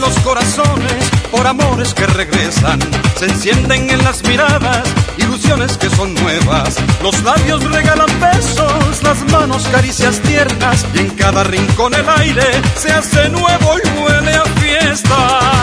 los corazones por amores que regresan. Se encienden en las miradas ilusiones que son nuevas. Los labios regalan besos, las manos caricias tiernas, y en cada rincón el aire se hace nuevo y huele a fiesta.